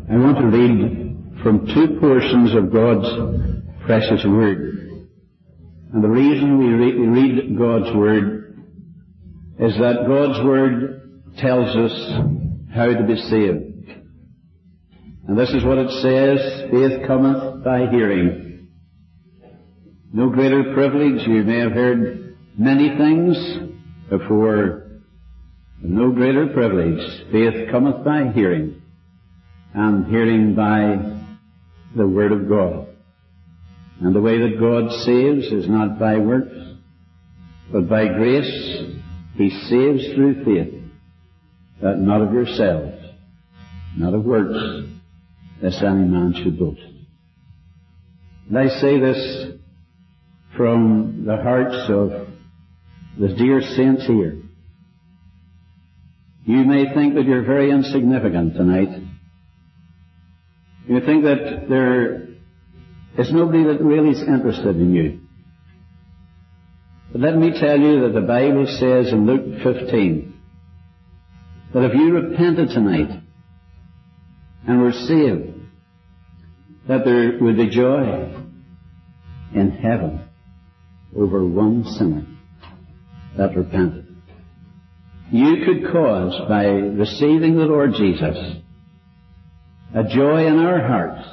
I want to read from two portions of God's precious Word. And the reason we read God's Word is that God's Word tells us how to be saved. And this is what it says: faith cometh by hearing. No greater privilege. You may have heard many things before. No greater privilege. Faith cometh by hearing, and hearing by the Word of God. And the way that God saves is not by works, but by grace. He saves through faith, that not of yourselves, not of works, lest any man should boast. And I say this from the hearts of the dear saints here. You may think that you're very insignificant tonight. You think that there is nobody that really is interested in you. But let me tell you that the Bible says in Luke 15 that if you repented tonight and were saved, that there would be joy in heaven over one sinner that repented. You could cause, by receiving the Lord Jesus, a joy in our hearts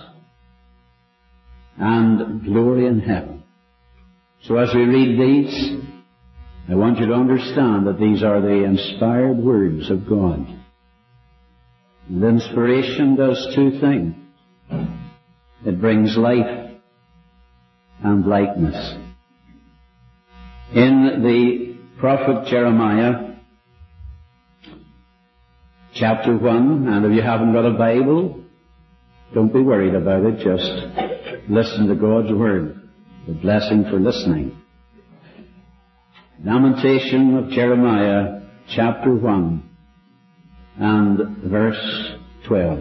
and glory in heaven. So as we read these, I want you to understand that these are the inspired words of God. And inspiration does two things. It brings life and likeness. In the prophet Jeremiah, chapter 1, and if you haven't got a Bible, don't be worried about it, just listen to God's Word. The blessing for listening. Lamentation of Jeremiah, chapter 1, and verse 12.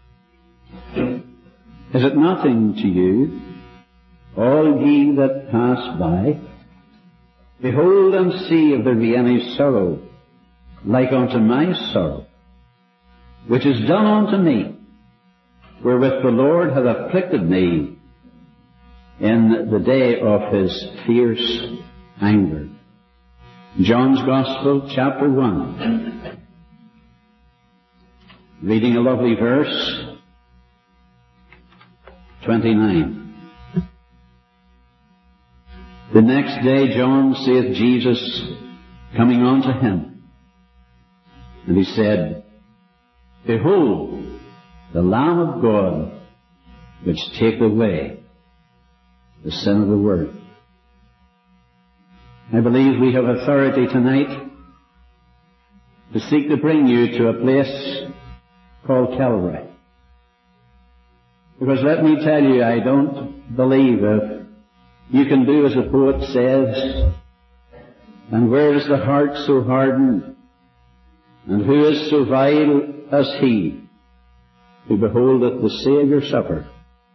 Is it nothing to you, all ye that pass by? Behold and see if there be any sorrow, like unto my sorrow, which is done unto me, wherewith the Lord hath afflicted me in the day of his fierce anger. John's Gospel, chapter 1. Reading a lovely verse, 29. The next day John saith Jesus coming unto him, and he said, Behold, the Lamb of God, which taketh away the sin of the world. I believe we have authority tonight to seek to bring you to a place called Calvary. Because let me tell you, I don't believe if you can do as the poet says, and where is the heart so hardened, and who is so vile as he who beholdeth the Saviour suffer,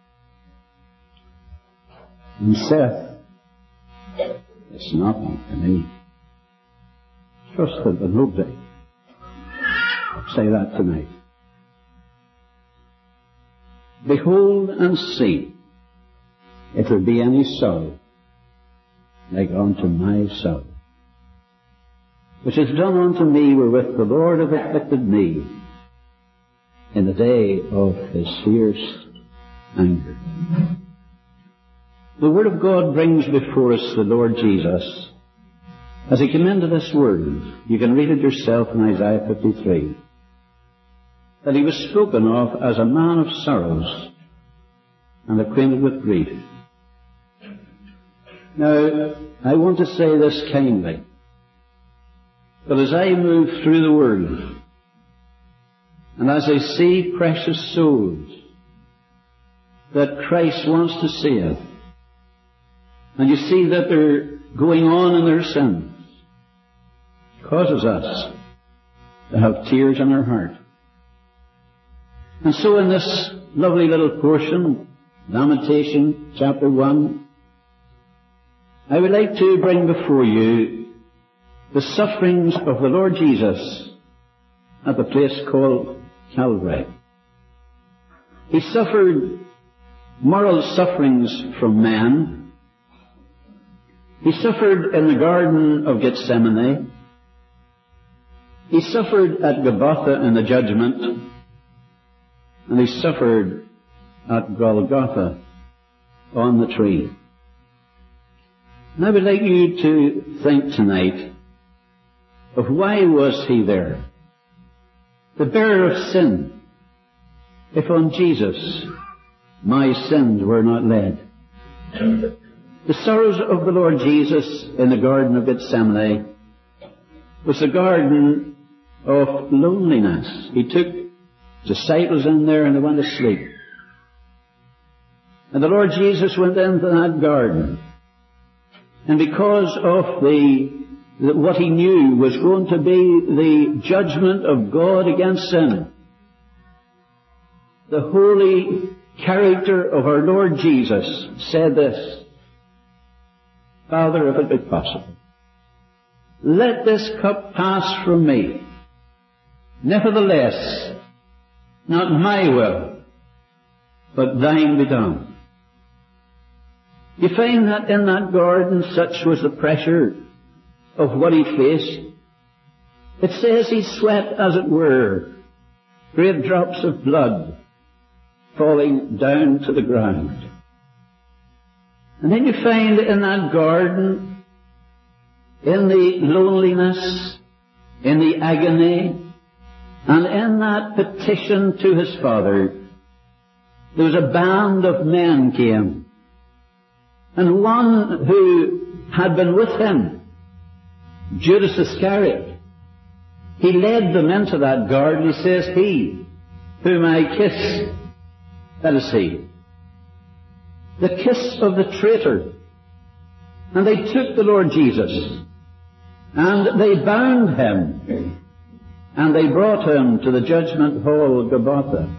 and saith, It's nothing to me. Trust that the nobody. Say that tonight. Behold and see if there be any sorrow, like unto my sorrow, which is done unto me wherewith the Lord hath afflicted me in the day of his fierce anger. The Word of God brings before us the Lord Jesus. As he came into this world, you can read it yourself in Isaiah 53, that he was spoken of as a man of sorrows and acquainted with grief. Now, I want to say this kindly, but as I move through the world, and as I see precious souls that Christ wants to save, and you see that they're going on in their sins, it causes us to have tears in our heart. And so in this lovely little portion, Lamentation chapter 1, I would like to bring before you the sufferings of the Lord Jesus at the place called Calvary. He suffered moral sufferings from man. He suffered in the Garden of Gethsemane. He suffered at Golgotha in the judgment. And he suffered at Golgotha on the tree. And I would like you to think tonight of why was he there? The bearer of sin. If on Jesus my sins were not laid. The sorrows of the Lord Jesus in the Garden of Gethsemane was a garden of loneliness. He took disciples in there and they went to sleep. And the Lord Jesus went into that garden. And because of what he knew was going to be the judgment of God against sin, the holy character of our Lord Jesus said this, Father, if it be possible, let this cup pass from me. Nevertheless, not my will, but thine be done. You find that in that garden, such was the pressure of what he faced. It says he sweat, as it were, great drops of blood falling down to the ground. And then you find in that garden, in the loneliness, in the agony, and in that petition to his Father, there was a band of men came. And one who had been with him, Judas Iscariot, he led them into that garden. He says, he whom I kiss, that is he. The kiss of the traitor. And they took the Lord Jesus, and they bound him, and they brought him to the judgment hall, Golgotha.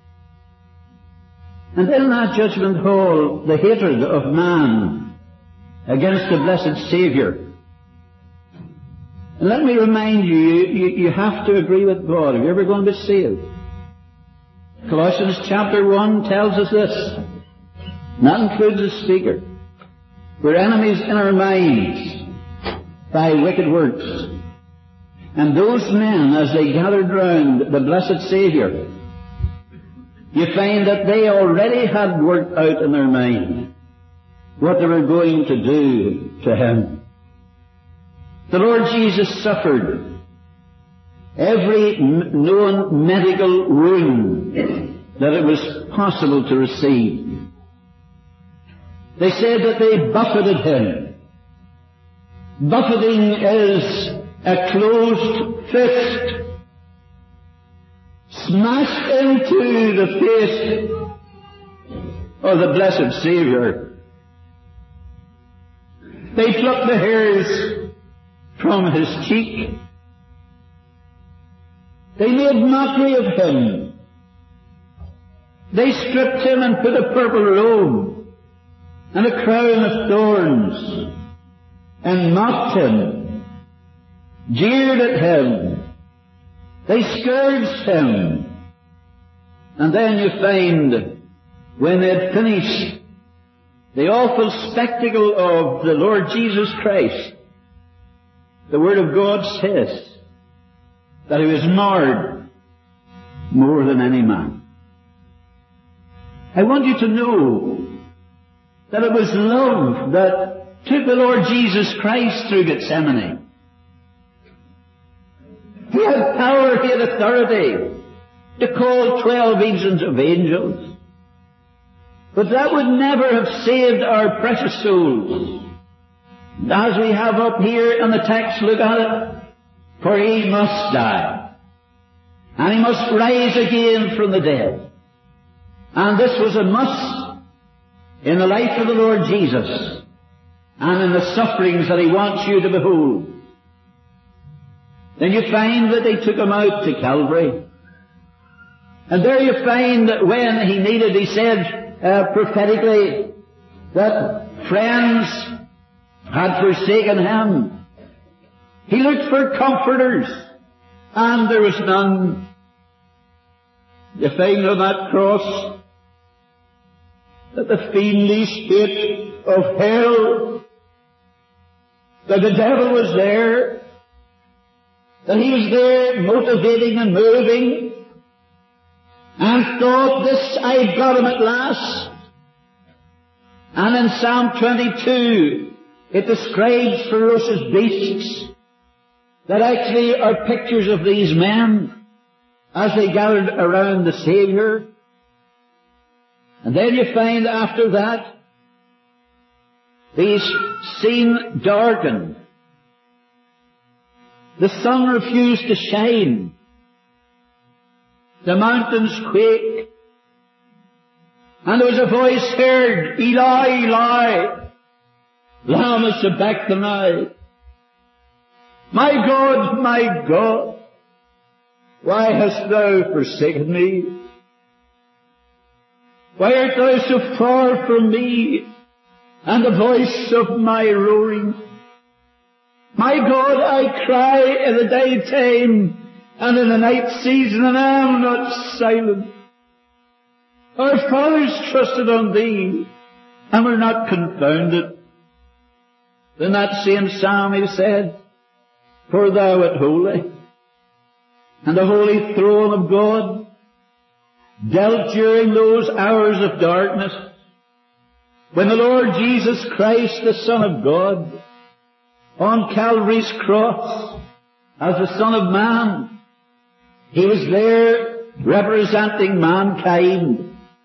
And in that judgment hall, the hatred of man against the blessed Saviour. And let me remind you, you have to agree with God if you're ever going to be saved. Colossians chapter 1 tells us this. And that includes the speaker. We're enemies in our minds by wicked works. And those men, as they gathered round the blessed Saviour, you find that they already had worked out in their mind what they were going to do to him. The Lord Jesus suffered every known medical wound that it was possible to receive. They said that they buffeted him. Buffeting is a closed fist smashed into the face of the blessed Saviour. They plucked the hairs from his cheek. They made mockery of him. They stripped him and put a purple robe and a crown of thorns and mocked him, jeered at him. They scourged him. And then you find, when they had finished the awful spectacle of the Lord Jesus Christ, the Word of God says that he was marred more than any man. I want you to know that it was love that took the Lord Jesus Christ through Gethsemane. He had power, he had authority to call 12 legions of angels. But that would never have saved our precious souls. As we have up here in the text, look at it. For he must die. And he must rise again from the dead. And this was a must in the life of the Lord Jesus and in the sufferings that he wants you to behold. Then you find that they took him out to Calvary. And there you find that when he needed, he said prophetically that friends had forsaken him. He looked for comforters, and there was none. You find on that cross that the fiendly state of hell, that the devil was there, that he was there motivating and moving, and thought, this, I've got him at last. And in Psalm 22, it describes ferocious beasts that actually are pictures of these men as they gathered around the Savior. And then you find after that, the scene darkened. The sun refused to shine. The mountains quake. And there was a voice heard, Eli, Eli, lama sabachthani. My God, why hast thou forsaken me? Why art thou so far from me, and the voice of my roaring? My God, I cry in the daytime and in the night season, and I am not silent. Our fathers trusted on Thee, and were not confounded. In that same psalm he said, For Thou art holy, and the holy throne of God dealt during those hours of darkness, when the Lord Jesus Christ, the Son of God, on Calvary's cross, as the Son of Man, He was there representing mankind.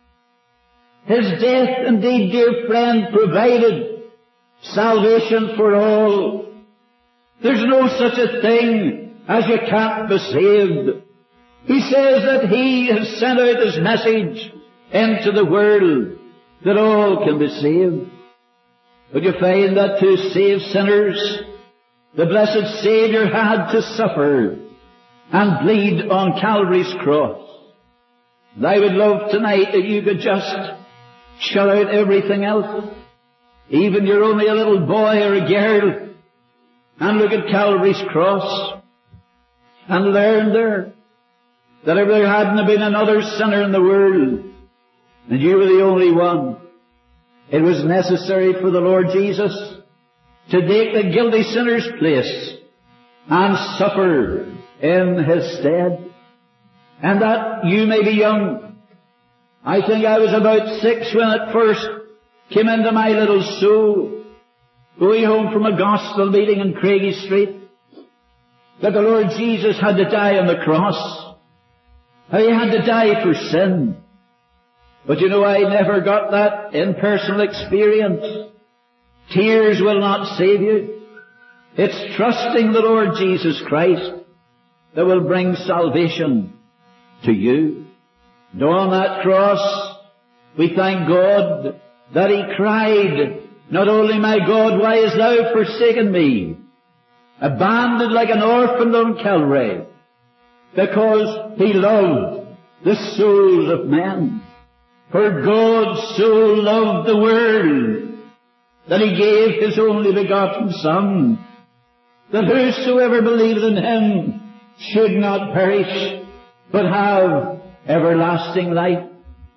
His death, indeed, dear friend, provided salvation for all. There's no such a thing as you can't be saved. He says that He has sent out His message into the world that all can be saved. But you find that to save sinners, the blessed Saviour had to suffer and bleed on Calvary's cross. And I would love tonight that you could just shut out everything else, even you're only a little boy or a girl, and look at Calvary's cross and learn there that if there hadn't been another sinner in the world, and you were the only one, it was necessary for the Lord Jesus to take the guilty sinner's place and suffer in His stead. And that you may be young. I think I was about 6 when it first came into my little soul, going home from a gospel meeting in Craigie Street, that the Lord Jesus had to die on the cross. How He had to die for sin. But you know, I never got that in personal experience. Tears will not save you. It's trusting the Lord Jesus Christ that will bring salvation to you. And on that cross, we thank God that He cried, not only, My God, why hast Thou forsaken me? Abandoned like an orphan on Calvary, because He loved the souls of men. For God so loved the world that He gave His only begotten Son, that whosoever believeth in Him should not perish, but have everlasting life.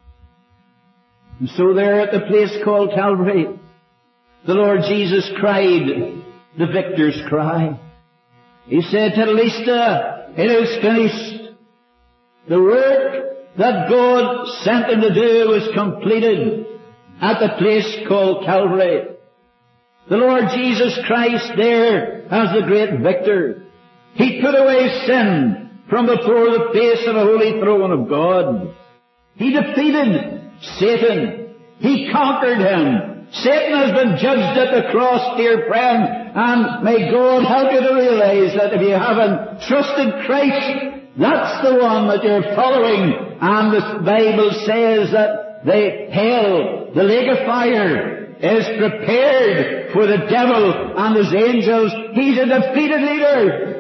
And so there at the place called Calvary, the Lord Jesus cried the victor's cry. He said, Tetelestai, it is finished. The work that God sent Him to do was completed at the place called Calvary. The Lord Jesus Christ there as the great victor. He put away sin from before the face of the holy throne of God. He defeated Satan. He conquered him. Satan has been judged at the cross, dear friend, and may God help you to realize that if you haven't trusted Christ, that's the one that you're following. And the Bible says that the hell, the lake of fire, is prepared for the devil and his angels. He's a defeated leader.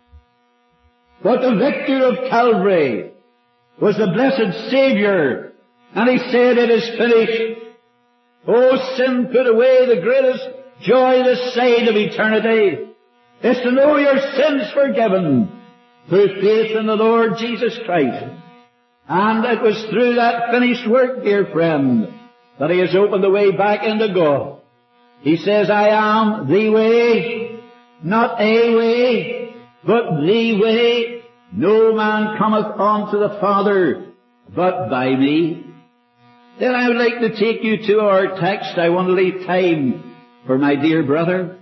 But the victor of Calvary was the blessed Saviour, and He said, it is finished. Oh, sin put away, the greatest joy this side of eternity is to know your sins forgiven through faith in the Lord Jesus Christ. And it was through that finished work, dear friend, that He has opened the way back into God. He says, I am the way, not a way, but the way. No man cometh unto the Father but by me. Then I would like to take you to our text. I want to leave time for my dear brother.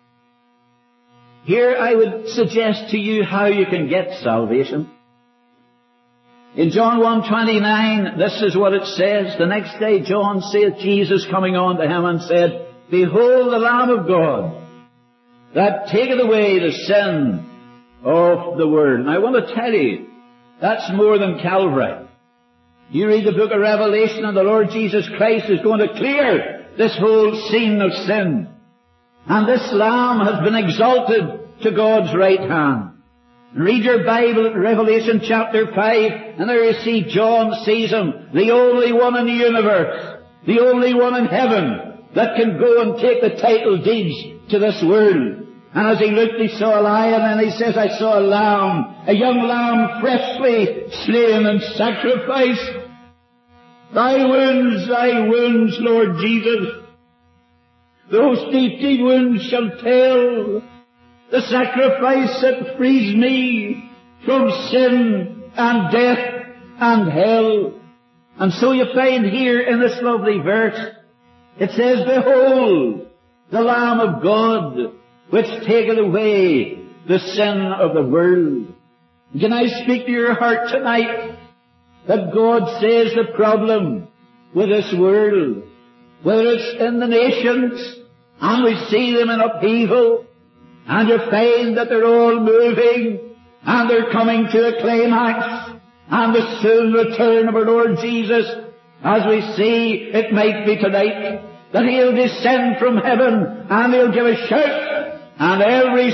Here I would suggest to you how you can get salvation. In John 1:29, this is what it says. The next day John saith, Jesus coming unto him and said, Behold the Lamb of God, that taketh away the sin of the world. And I want to tell you, that's more than Calvary. You read the book of Revelation and the Lord Jesus Christ is going to clear this whole scene of sin. And this Lamb has been exalted to God's right hand. Read your Bible at Revelation chapter 5, and there you see John sees Him, the only one in the universe, the only one in heaven that can go and take the title deeds to this world. And as he looked, he saw a lion, and he says, I saw a lamb, a young lamb freshly slain and sacrificed. Thy wounds, Lord Jesus, those deep wounds shall tell. The sacrifice that frees me from sin and death and hell. And so you find here in this lovely verse, it says, Behold, the Lamb of God, which taketh away the sin of the world. Can I speak to your heart tonight that God says the problem with this world, whether it's in the nations, and we see them in upheaval, and you find that they're all moving, and they're coming to a climax, and the soon return of our Lord Jesus, as we see, it might be tonight, that He'll descend from heaven, and He'll give a shout, and every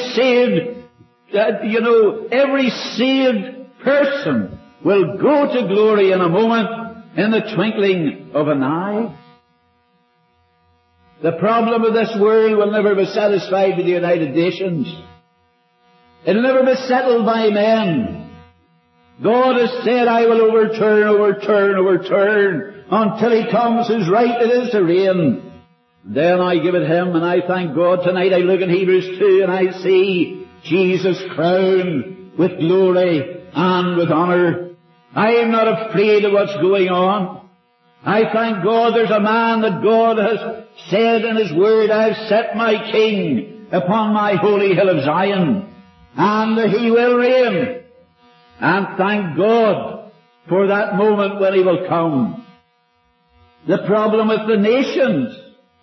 saved person will go to glory in a moment, in the twinkling of an eye. The problem of this world will never be satisfied with the United Nations. It'll never be settled by men. God has said, I will overturn, until He comes whose right it is to reign. Then I give it Him, and I thank God tonight. I look in Hebrews 2, and I see Jesus crowned with glory and with honor. I am not afraid of what's going on. I thank God there's a man that God has said in His Word, I've set my King upon my holy hill of Zion, and He will reign. And thank God for that moment when He will come. The problem with the nations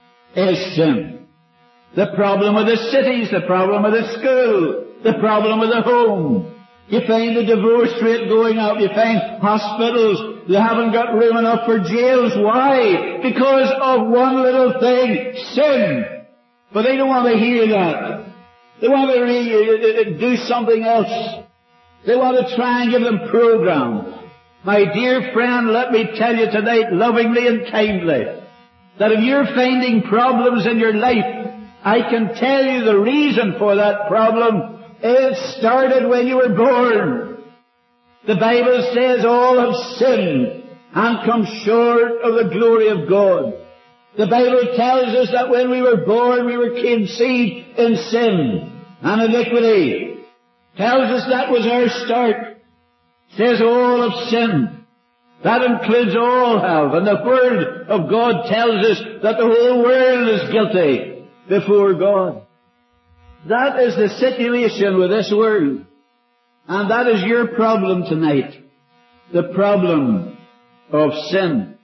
is sin. The problem with the cities, the problem with the school, the problem with the home. You find the divorce rate going up. You find hospitals, they haven't got room enough for jails. Why? Because of one little thing, sin. But they don't want to hear that. They want to do something else. They want to try and give them programs. My dear friend, let me tell you tonight, lovingly and kindly, that if you're finding problems in your life, I can tell you the reason for that problem. It started when you were born. The Bible says all have sinned and come short of the glory of God. The Bible tells us that when we were born, we were conceived in sin and iniquity. Tells us that was our start. Says all have sinned. That includes all have. And the Word of God tells us that the whole world is guilty before God. That is the situation with this world. And that is your problem tonight. The problem of sin.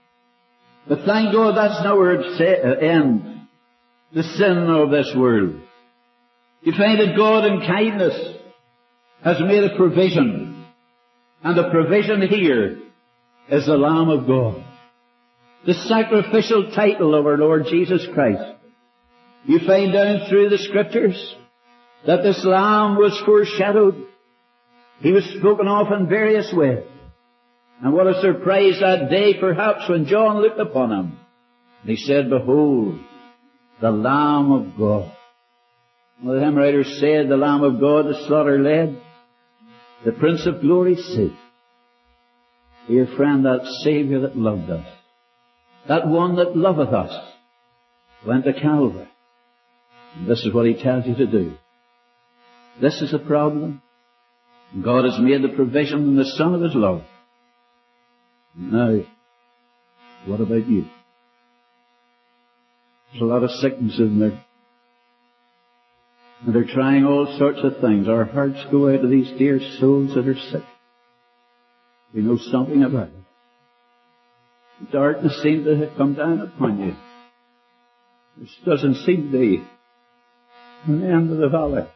But thank God that's not where it ends. The sin of this world. You find that God in kindness has made a provision. And the provision here is the Lamb of God. The sacrificial title of our Lord Jesus Christ. You find down through the Scriptures that this Lamb was foreshadowed. He was spoken of in various ways. And what a surprise that day perhaps when John looked upon Him. And he said, Behold, the Lamb of God. Well, the hymn writer said, the Lamb of God the slaughter led, the Prince of Glory saved. Dear friend, that Saviour that loved us, That one that loveth us went to Calvary. And this is what he tells you to do. This is the problem. God has made the provision in the Son of his love. Now, what about you? There's a lot of sickness in there. And they're trying all sorts of things. Our hearts go out to these dear souls that are sick. We know something about it. Darkness seems to have come down upon you. This doesn't seem to be an end of the valley.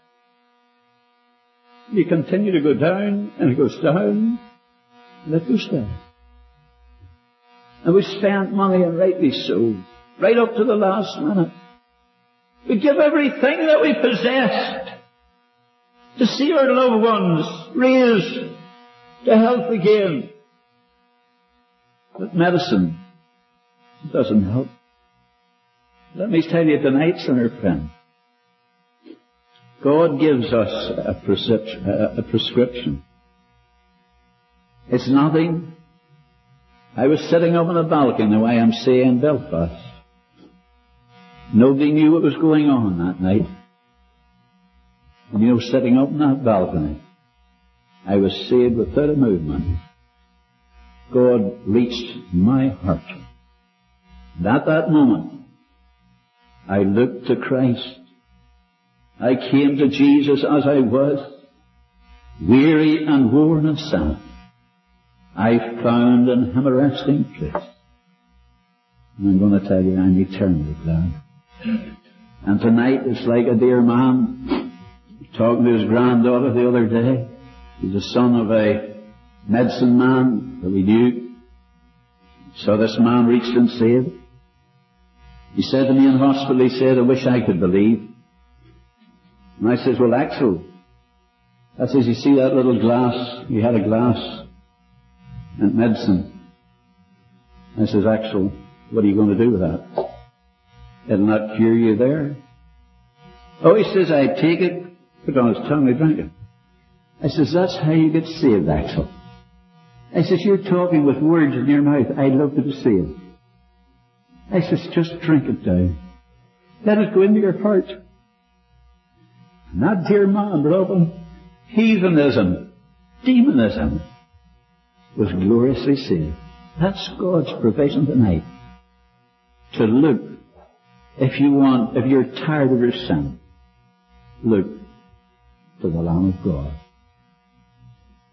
You continue to go down, and it goes down, and it goes down. And we spent money, and rightly so, right up to the last minute. We give everything that we possessed to see our loved ones raised to health again. But medicine doesn't help. Let me tell you tonight, sinner friend, God gives us a prescription. It's nothing. I was sitting up on a balcony, the YMCA in Belfast. Nobody knew what was going on that night. And sitting up on that balcony, I was saved without a movement. God reached my heart. And at that moment, I looked to Christ. I came to Jesus as I was, weary and worn and sad. I found in him a resting place. And I'm going to tell you, I'm eternally glad. And tonight it's like a dear man talking to his granddaughter the other day. He's the son of a medicine man that we knew. So this man reached and saved. He said to me in hospital, he said, I wish I could believe. And I says, well, Axel, I says, you see that little glass? He had a glass and medicine. I says, Axel, what are you going to do with that? It'll not cure you there. Oh, he says, I take it, put it on his tongue, I drink it. I says, that's how you get saved, Axel. I says, you're talking with words in your mouth. I'd love to be saved. I says, just drink it down. Let it go into your heart. And that dear man, brother, heathenism, demonism, was gloriously saved. That's God's provision tonight. To look, if you're tired of your sin, look to the Lamb of God.